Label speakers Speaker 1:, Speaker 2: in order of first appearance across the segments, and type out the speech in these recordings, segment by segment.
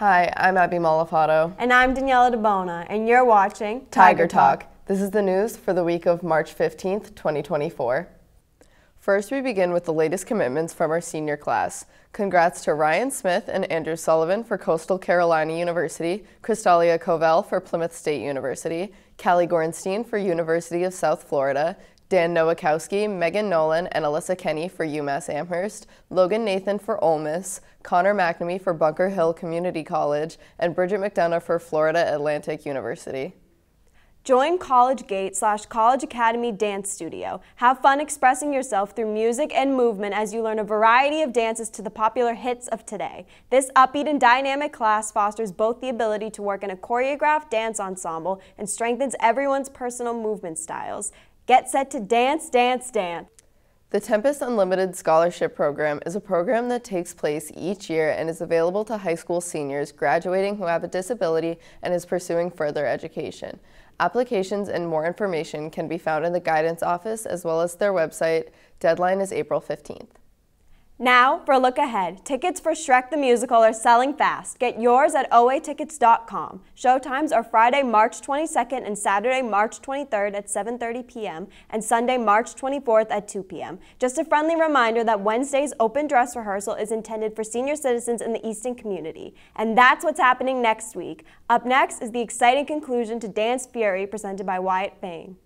Speaker 1: Hi, I'm Abby Malafato.
Speaker 2: And I'm Daniela DeBona, and you're watching
Speaker 1: Tiger Talk. This is the news for the week of March 15th, 2024. First, we begin with the latest commitments from our senior class. Congrats to Ryan Smith and Andrew Sullivan for Coastal Carolina University, Crystalia Covell for Plymouth State University, Callie Gorenstein for University of South Florida, Dan Nowakowski, Megan Nolan, and Alyssa Kenny for UMass Amherst, Logan Nathan for Ole Miss, Connor McNamee for Bunker Hill Community College, and Bridget McDonough for Florida Atlantic University.
Speaker 2: Join CollegeGate/College Academy Dance Studio. Have fun expressing yourself through music and movement as you learn a variety of dances to the popular hits of today. This upbeat and dynamic class fosters both the ability to work in a choreographed dance ensemble and strengthens everyone's personal movement styles. Get set to dance, dance, dance.
Speaker 1: The Tempest Unlimited Scholarship Program is a program that takes place each year and is available to high school seniors graduating who have a disability and is pursuing further education. Applications and more information can be found in the guidance office as well as their website. Deadline is April 15th.
Speaker 2: Now, for a look ahead, tickets for Shrek the Musical are selling fast. Get yours at oatickets.com. Showtimes are Friday, March 22nd and Saturday, March 23rd at 7:30 p.m. and Sunday, March 24th at 2 p.m. Just a friendly reminder that Wednesday's open dress rehearsal is intended for senior citizens in the Easton community. And that's what's happening next week. Up next is the exciting conclusion to Dance Fury presented by Wyatt Fane.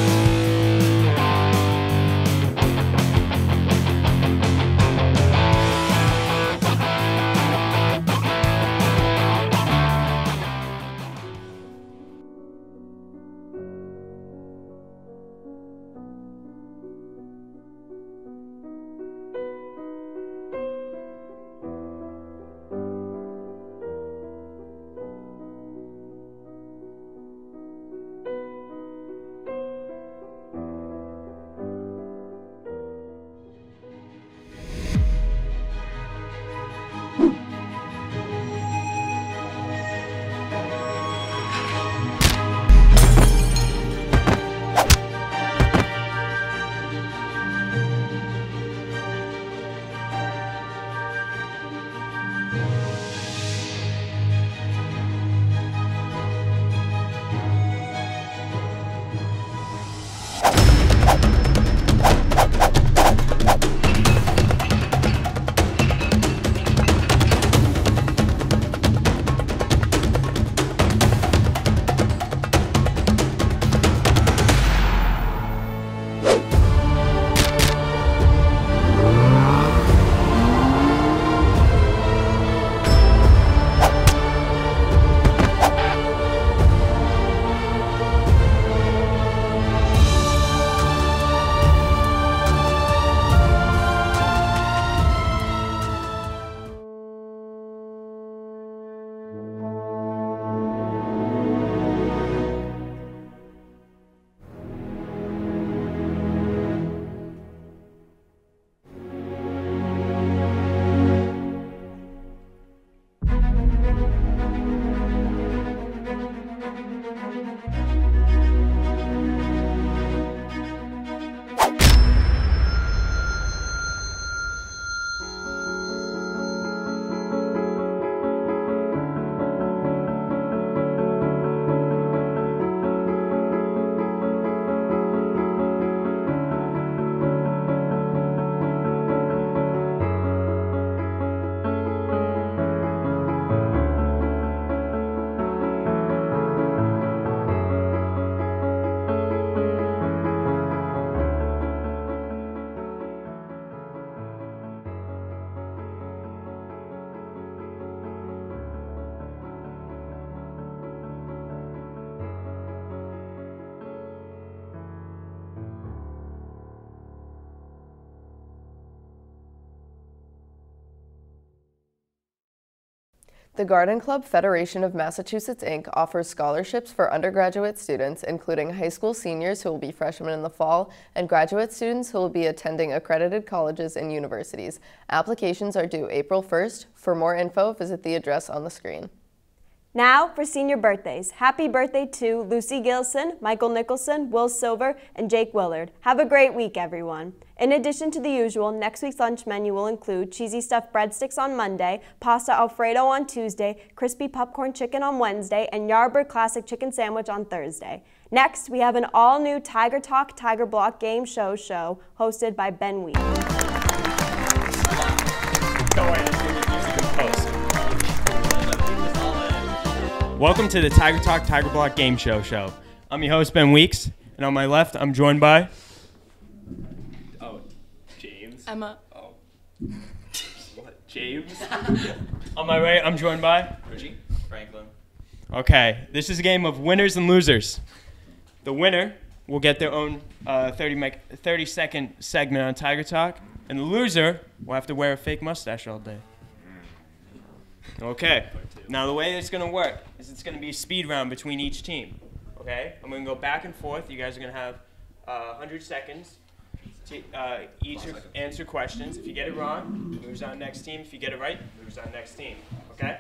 Speaker 1: The Garden Club Federation of Massachusetts, Inc. offers scholarships for undergraduate students, including high school seniors who will be freshmen in the fall and graduate students who will be attending accredited colleges and universities. Applications are due April 1st. For more info, visit the address on the screen.
Speaker 2: Now for senior birthdays. Happy birthday to Lucy Gilson, Michael Nicholson, Will Silver, and Jake Willard. Have a great week, everyone. In addition to the usual, next week's lunch menu will include cheesy stuffed breadsticks on Monday, pasta Alfredo on Tuesday, crispy popcorn chicken on Wednesday, and Yardbird Classic chicken sandwich on Thursday. Next, we have an all-new Tiger Talk Tiger Block game show hosted by Ben Wheat.
Speaker 3: Welcome to the Tiger Talk Tiger Block Game Show. I'm your host, Ben Weeks, and on my left, I'm joined by...
Speaker 4: James.
Speaker 1: Emma.
Speaker 4: What? James?
Speaker 3: On my right, I'm joined by...
Speaker 4: Richie. Franklin.
Speaker 3: Okay, this is a game of winners and losers. The winner will get their own 30-second segment on Tiger Talk, and the loser will have to wear a fake mustache all day. Okay, now the way it's going to work is it's going to be a speed round between each team. Okay, I'm going to go back and forth. You guys are going to have 100 seconds to each answer questions. If you get it wrong, moves on next team. If you get it right, moves on next team. Okay?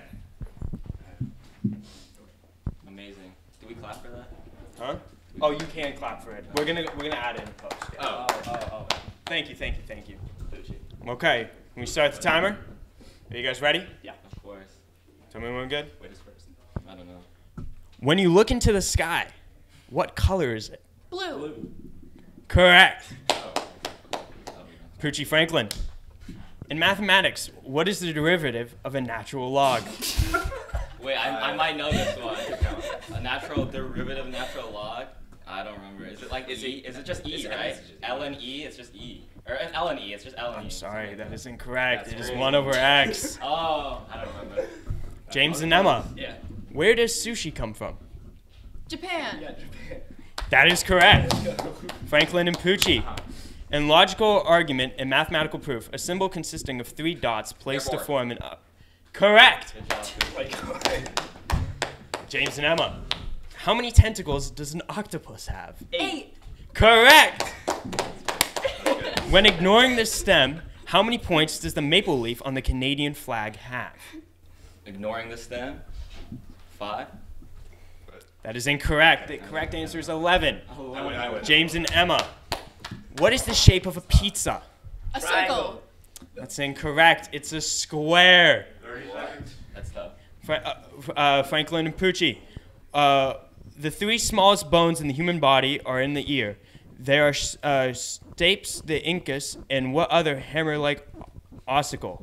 Speaker 4: Amazing. Do we clap for that?
Speaker 3: Huh? Oh, you can clap for it. We're gonna add it in post. Yeah.
Speaker 4: Oh.
Speaker 3: Thank you. Okay, can we start the timer? Are you guys ready?
Speaker 4: Yeah, of course.
Speaker 3: Tell me when we're good.
Speaker 4: Wait is first. I don't know.
Speaker 3: When you look into the sky, what color is it?
Speaker 1: Blue.
Speaker 3: Correct.
Speaker 4: Oh.
Speaker 3: Poochie Franklin. In mathematics, what is the derivative of a natural log?
Speaker 4: Wait, I might know this one. A natural derivative of natural log? I don't remember. Is it like E? Is it just E, right? ln E, it's just E. Or ln E, it's just ln E.
Speaker 3: I'm sorry, that is incorrect.
Speaker 4: That's
Speaker 3: It is
Speaker 4: crazy.
Speaker 3: 1 over x.
Speaker 4: Oh, I don't remember.
Speaker 3: James and Emma.
Speaker 4: Yeah.
Speaker 3: Where does sushi come from?
Speaker 1: Japan.
Speaker 4: Yeah, Japan.
Speaker 3: That is correct. Franklin and Poochie. In logical argument and mathematical proof, a symbol consisting of 3 dots placed to
Speaker 4: Therefore.
Speaker 3: form an Correct.
Speaker 4: Good job.
Speaker 3: James and Emma. How many tentacles does an octopus have?
Speaker 1: 8.
Speaker 3: Correct. When ignoring the stem, how many points does the maple leaf on the Canadian flag have?
Speaker 4: Ignoring the stem. 5.
Speaker 3: That is incorrect. The correct answer is 11.
Speaker 4: I would.
Speaker 3: James and Emma. What is the shape of a pizza?
Speaker 1: A circle.
Speaker 3: That's incorrect. It's a square.
Speaker 4: That's tough.
Speaker 3: Franklin and Poochie. The 3 smallest bones in the human body are in the ear. They are stapes, the incus, and what other hammer-like ossicle?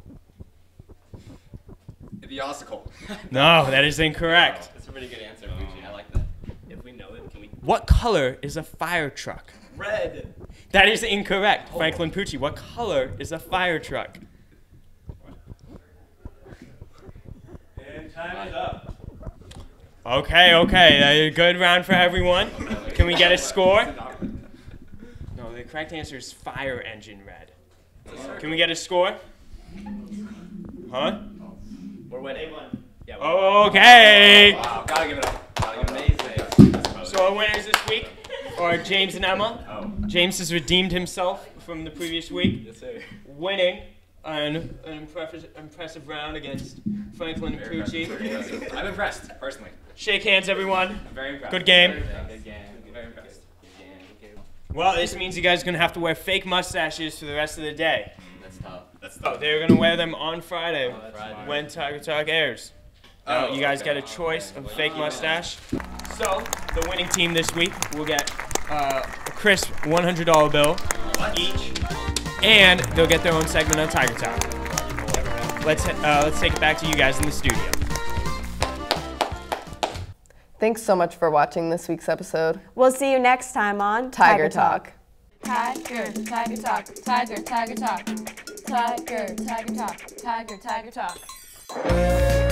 Speaker 5: The ossicle.
Speaker 3: No, that is incorrect.
Speaker 4: That's a pretty good answer, Poochie. I like that.
Speaker 5: If we know it, can we?
Speaker 3: What color is a fire truck?
Speaker 5: Red.
Speaker 3: That is incorrect. Franklin Poochie, what color is a fire truck? And time is up. Okay. A good round for everyone. Can we get a score? No, the correct answer is fire engine red. Can we get a score? Huh?
Speaker 5: We're winning. Yeah.
Speaker 3: Okay.
Speaker 5: Wow. Gotta give it up.
Speaker 4: Amazing.
Speaker 3: So our winners this week are James and Emma.
Speaker 5: Oh.
Speaker 3: James has redeemed himself from the previous week,
Speaker 5: Yes, sir.
Speaker 3: winning an impressive round against Franklin and Poochie.
Speaker 5: I'm impressed, personally.
Speaker 3: Shake hands, everyone.
Speaker 5: I'm very impressed.
Speaker 3: Good game.
Speaker 4: Good game.
Speaker 5: Very impressed.
Speaker 3: Well, this means you guys are going to have to wear fake mustaches for the rest of the day.
Speaker 4: That's tough.
Speaker 5: That's
Speaker 3: Oh, they're going to wear them on Friday
Speaker 4: Friday.
Speaker 3: when Tiger Talk airs. Now,
Speaker 5: Oh,
Speaker 3: you guys
Speaker 5: okay.
Speaker 3: get a choice of fake mustache. So, the winning team this week will get a crisp $100 bill each, and they'll get their own segment on Tiger Talk. Let's take it back to you guys in the studio.
Speaker 1: Thanks so much for watching this week's episode.
Speaker 2: We'll see you next time on
Speaker 1: Tiger Talk.
Speaker 6: Tiger, Tiger Talk, Tiger, Tiger Talk, Tiger, Tiger Talk, Tiger, Tiger Talk.